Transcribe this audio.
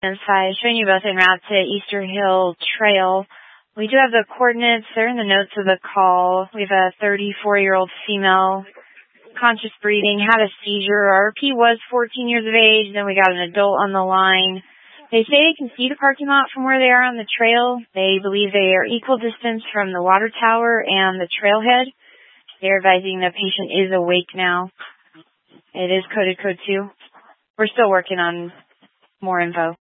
and 5, showing you both en route to Easter Hill Trail. We do have the coordinates. They're in the notes of the call. We have a 34-year-old female, conscious breathing, had a seizure. RP was 14 years of age. Then we got an adult on the line. They say they can see the parking lot from where they are on the trail. They believe they are equal distance from the water tower and the trailhead. They're advising the patient is awake now. It is coded code 2. We're still working on more info.